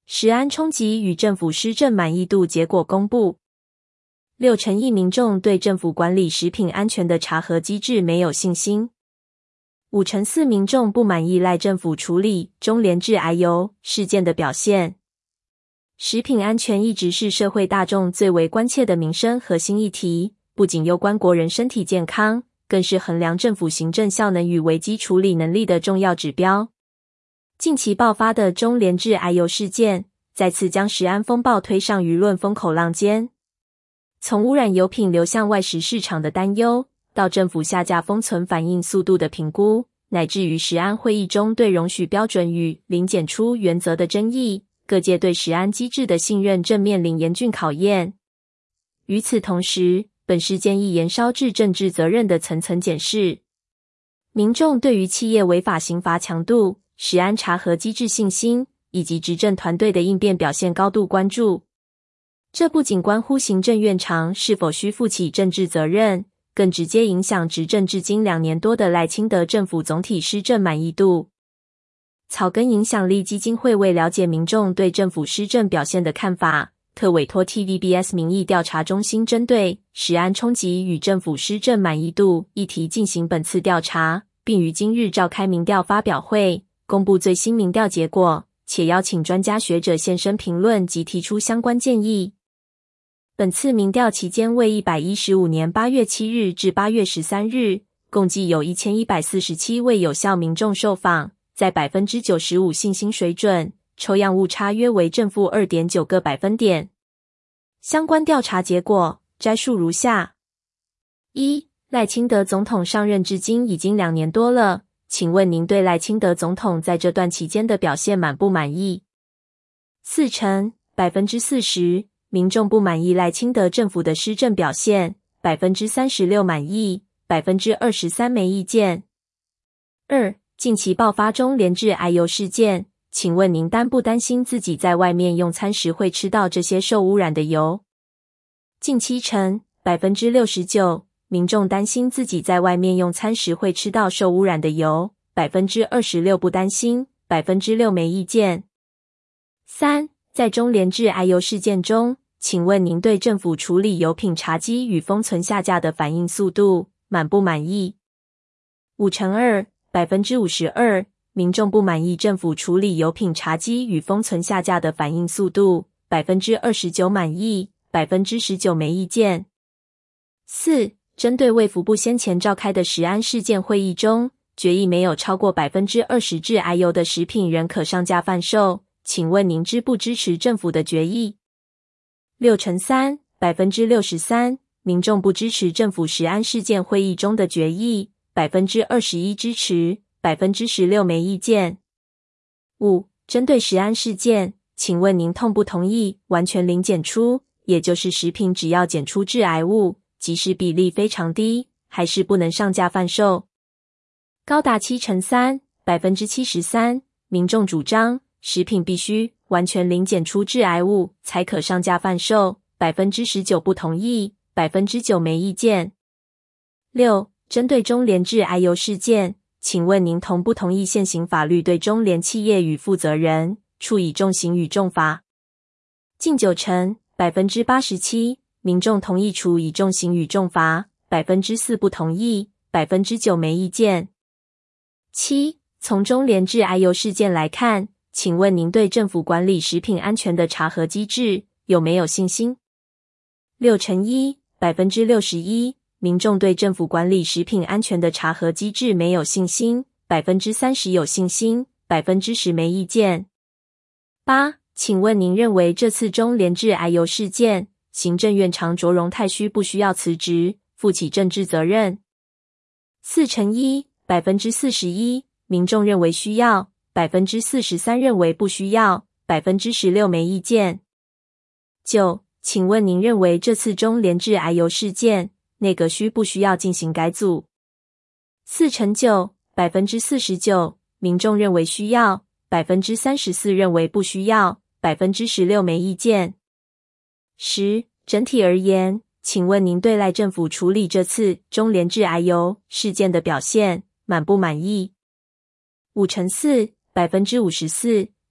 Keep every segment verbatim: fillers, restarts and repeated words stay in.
食安冲击与政府施政满意度结果公布。六成一民众对政府管理食品安全的查核机制没有信心。五成四民众不满意赖政府处理中联致癌油事件的表现。食品安全一直是社会大众最为关切的民生核心议题，不仅攸关国人身体健康，更是衡量政府行政效能与危机处理能力的重要指标。近期爆发的中联致癌油事件，再次将食安风暴推上舆论风口浪尖。从污染油品流向外食市场的担忧，到政府下架封存反应速度的评估，乃至于食安会议中对容许标准与零检出原则的争议，各界对食安机制的信任正面临严峻考验。与此同时，本事件亦延烧至政治责任的层层检视。民众对于企业违法刑罚强度、食安查核机制信心，以及执政团队的应变表现高度关注。这不仅关乎行政院长是否需负起政治责任，更直接影响执政至今两年多的赖清德政府总体施政满意度。草根影响力基金会为了解民众对政府施政表现的看法，特委托 T V B S 民意调查中心针对食安冲击与政府施政满意度议题进行本次调查，并于今日召开民调发表会，公布最新民调结果，且邀请专家学者现身评论及提出相关建议。本次民调期间为一百一十五年八月七日至八月十三日，共计有一千一百四十七位有效民众受访，在 百分之九十五 信心水准，抽样误差约为正负 二点九 个百分点。相关调查结果摘述如下：一、赖清德总统上任至今已经两年多了，请问您对赖清德总统在这段期间的表现满不满意？四成 百分之四十 民众不满意赖清德政府的施政表现， 百分之三十六 满意， 百分之二十三 没意见。二、近期爆发中联致癌油事件，请问您担不担心自己在外面用餐时会吃到这些受污染的油？近七成 百分之六十九 民众担心自己在外面用餐时会吃到受污染的油， 百分之二十六 不担心， 百分之六 没意见。三、在中联致癌油事件中，请问您对政府处理油品查缉与封存下架的反应速度满不满意？五成二 百分之五十二 民众不满意政府处理油品查缉与封存下架的反应速度， 百分之二十九 满意， 百分之十九 没意见。四、针对卫福部先前召开的食安事件会议中，决议没有超过 百分之二十 致癌油的食品仍可上架贩售，请问您支不支持政府的决议？六成三 百分之六十三 民众不支持政府食安事件会议中的决议， 百分之二十一 支持， 百分之十六 没意见。五、针对食安事件，请问您同不同意完全零检出，也就是食品只要检出致癌物，即使比例非常低，还是不能上架贩售？高达七成三 百分之七十三 民众主张食品必须完全零检出致癌物才可上架贩售， 百分之十九 不同意， 百分之九 没意见。六、针对中联致癌油事件，请问您同不同意现行法律对中联企业与负责人处以重刑与重罚？近九成 百分之八十七 民众同意处以重刑与重罚， 百分之四 不同意， 百分之九 没意见。七、从中联致癌油事件来看，请问您对政府管理食品安全的查核机制有没有信心？六成一 百分之六十一 民众对政府管理食品安全的查核机制没有信心， 百分之三十 有信心， 百分之十 没意见。八、请问您认为这次中联致癌油事件，行政院长卓荣泰需不需要辞职，负起政治责任？四成一 百分之四十一 民众认为需要， 百分之四十三 认为不需要， 百分之十六 没意见。九、请问您认为这次中联致癌油事件，内阁需不需要进行改组？四成九 百分之四十九 民众认为需要， 百分之三十四 认为不需要， 百分之十六 没意见。十、整体而言，请问您对赖政府处理这次中联致癌油事件的表现满不满意？五成四 百分之五十四 民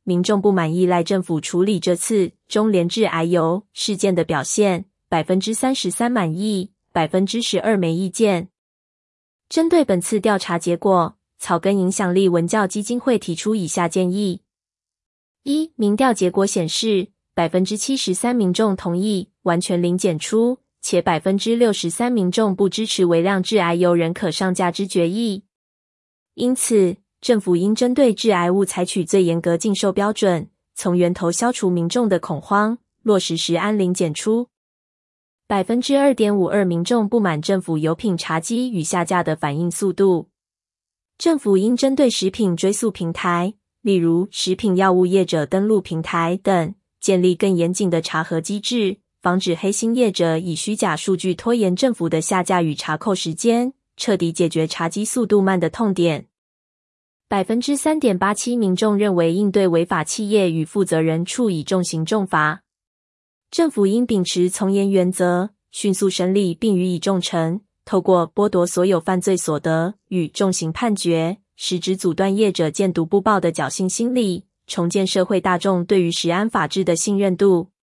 民众不满意赖政府处理这次中联致癌油事件的表现， 百分之三十三 满意， 百分之十二 没意见。针对本次调查结果，草根影响力文教基金会提出以下建议：一、民调结果显示， 百分之七十三 民众同意完全零检出，且 百分之六十三 民众不支持微量致癌油仍可上架之决议。因此，政府应针对致癌物采取最严格禁售标准，从源头消除民众的恐慌，落实食安零检出。百分之二点五二 民众不满政府油品查机与下架的反应速度。政府应针对食品追溯平台，例如食品药物业者登录平台等，建立更严谨的查核机制，防止黑心业者以虚假数据拖延政府的下架与查扣时间，彻底解决查机速度慢的痛点。百分之三点八七 民众认为应对违法企业与负责人处以重刑重罚。政府应秉持从严原则，迅速审理并予以重惩，透过剥夺所有犯罪所得与重刑判决，实质阻断业者见毒不报的侥幸心理，重建社会大众对于食安法治的信任度。